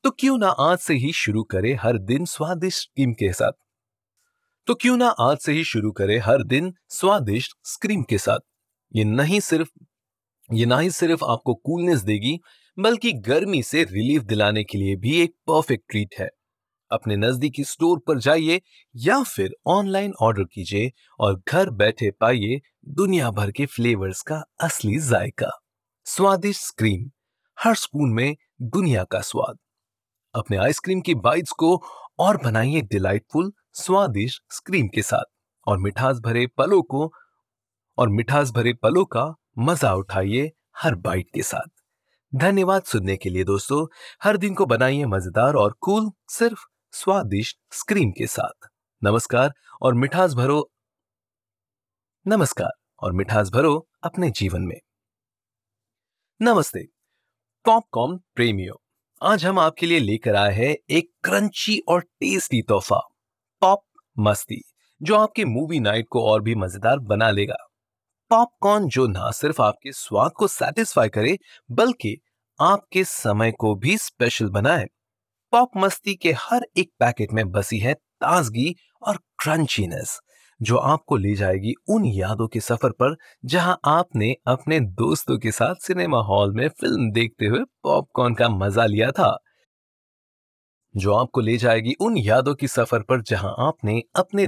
तो क्यों ना आज से ही शुरू करें हर दिन स्वादिष्ट स्क्रीम के साथ। तो क्यों ना आज से ही शुरू करें हर दिन स्वादिष्ट स्क्रीम के साथ। ये नहीं सिर्फ ये ना ही सिर्फ आपको कूलनेस देगी, बल्कि गर्मी से रिलीफ दिलाने के लिए भी एक परफेक्ट ट्रीट है। अपने नजदीकी स्टोर पर जाइए या फिर ऑनलाइन ऑर्डर कीजिए और घर बैठे पाइए दुनिया भर के फ्लेवर्स का असली जायका। स्वादिष्ट स्क्रीम, हर स्पून में दुनिया का स्वाद। अपने आइसक्रीम की बाइट्स को और बनाइए डिलाइटफुल स्वादिष्ट स्क्रीम के साथ, और मिठास भरे पलों का मजा उठाइए हर बाइट के साथ। धन्यवाद सुनने के लिए दोस्तों। हर दिन को बनाइए मजेदार और कूल, सिर्फ स्वादिष्ट स्क्रीम के साथ। नमस्कार और मिठास भरो अपने जीवन में। नमस्ते पॉपकॉर्न प्रेमियों, आज हम आपके लिए लेकर आए हैं एक क्रंची और टेस्टी तोहफा, पॉप मस्ती, जो आपके मूवी नाइट को और भी मजेदार बना लेगा। पॉपकॉर्न जो ना सिर्फ आपके स्वाद को सेटिस्फाई करे, बल्कि आपके समय को भी स्पेशल बनाए। पॉप मस्ती के हर एक पैकेट में बसी है ताजगी और क्रंचीनेस, जो आपको ले जाएगी उन यादों के सफर पर जहां आपने अपने दोस्तों के साथ सिनेमा हॉल में फिल्म देखते हुए पॉपकॉर्न का मजा लिया था। जो आपको ले जाएगी उन यादों की सफर पर जहां आपने अपने